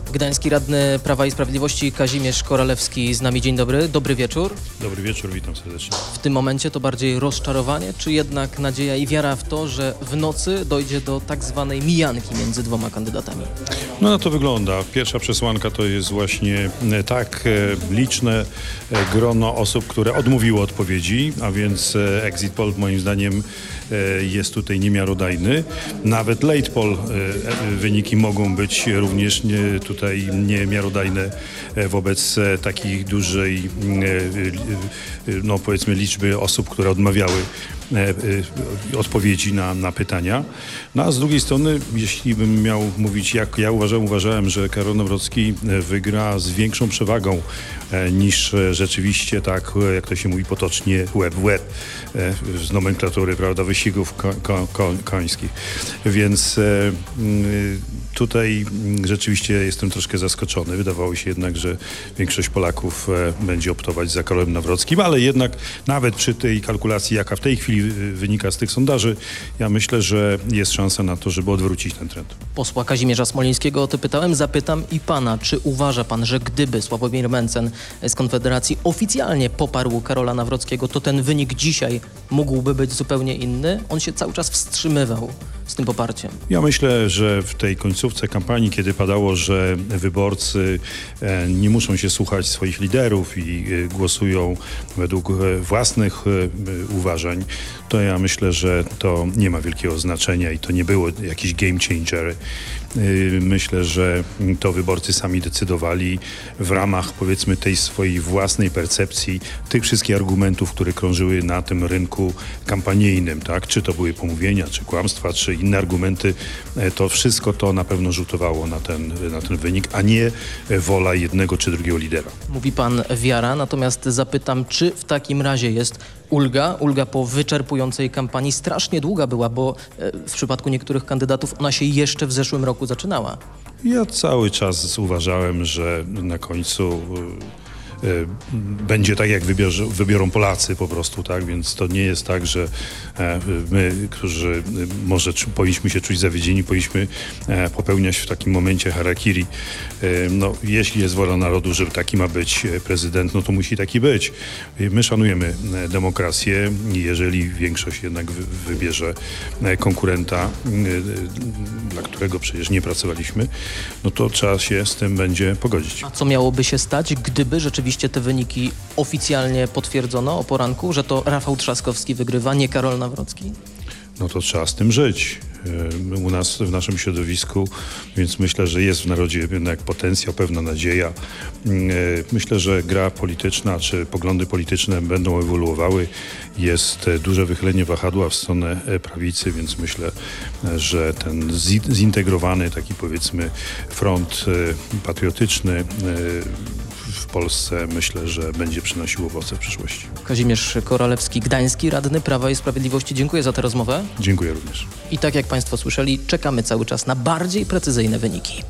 Gdański radny Prawa i Sprawiedliwości Kazimierz Koralewski z nami. Dzień dobry, dobry wieczór. Dobry wieczór, witam serdecznie. W tym momencie to bardziej rozczarowanie, czy jednak nadzieja i wiara w to, że w nocy dojdzie do tak zwanej mijanki między dwoma kandydatami? No na to wygląda. Pierwsza przesłanka to jest właśnie tak liczne grono osób, które odmówiło odpowiedzi, a więc exit poll moim zdaniem jest tutaj niemiarodajny. Nawet late poll wyniki mogą być również tutaj niemiarodajne wobec takiej dużej, no powiedzmy, liczby osób, które odmawiały odpowiedzi na pytania. No a z drugiej strony, jeśli bym miał mówić, jak ja uważałem, że Karol Nawrocki wygra z większą przewagą niż rzeczywiście, tak jak to się mówi potocznie, łeb w łeb z nomenklatury, prawda, wyścigów końskich. Więc tutaj rzeczywiście jestem troszkę zaskoczony. Wydawało się jednak, że większość Polaków będzie optować za Karolem Nawrockim, ale jednak nawet przy tej kalkulacji, jaka w tej chwili wynika z tych sondaży, ja myślę, że jest szansa na to, żeby odwrócić ten trend. Posła Kazimierza Smolińskiego o to pytałem, zapytam i pana. Czy uważa pan, że gdyby Sławomir Mencen z Konfederacji oficjalnie poparł Karola Nawrockiego, to ten wynik dzisiaj mógłby być zupełnie inny? On się cały czas wstrzymywał z tym poparciem. Ja myślę, że w tej końcówce kampanii, kiedy padało, że wyborcy nie muszą się słuchać swoich liderów i głosują według własnych uważań, to ja myślę, że to nie ma wielkiego znaczenia i to nie było jakiś game changer. Myślę, że to wyborcy sami decydowali w ramach, powiedzmy, tej swojej własnej percepcji tych wszystkich argumentów, które krążyły na tym rynku kampanijnym, tak? Czy to były pomówienia, czy kłamstwa, czy inne argumenty. To wszystko to na pewno rzutowało na ten wynik, a nie wola jednego czy drugiego lidera. Mówi pan wiara, natomiast zapytam, czy w takim razie jest ulga po wyczerpującej kampanii? Strasznie długa była, bo w przypadku niektórych kandydatów ona się jeszcze w zeszłym roku zaczynała. Ja cały czas uważałem, że na końcu będzie tak, jak wybiorą Polacy po prostu, tak? Więc to nie jest tak, że my, którzy może powinniśmy się czuć zawiedzieni, powinniśmy popełniać w takim momencie harakiri. No, jeśli jest wola narodu, żeby taki ma być prezydent, no to musi taki być. My szanujemy demokrację i jeżeli większość jednak wybierze konkurenta, dla którego przecież nie pracowaliśmy, no to trzeba się z tym będzie pogodzić. A co miałoby się stać, gdyby rzeczywiście te wyniki oficjalnie potwierdzono o poranku, że to Rafał Trzaskowski wygrywa, nie Karol Nawrocki? No to trzeba z tym żyć. U nas, w naszym środowisku, więc myślę, że jest w narodzie jednak potencjał, pewna nadzieja. Myślę, że gra polityczna czy poglądy polityczne będą ewoluowały. Jest duże wychylenie wahadła w stronę prawicy, więc myślę, że ten zintegrowany taki, powiedzmy, front patriotyczny w Polsce, myślę, że będzie przynosił owoce w przyszłości. Kazimierz Koralewski, Gdański radny Prawa i Sprawiedliwości. Dziękuję za tę rozmowę. Dziękuję również. I tak jak państwo słyszeli, czekamy cały czas na bardziej precyzyjne wyniki.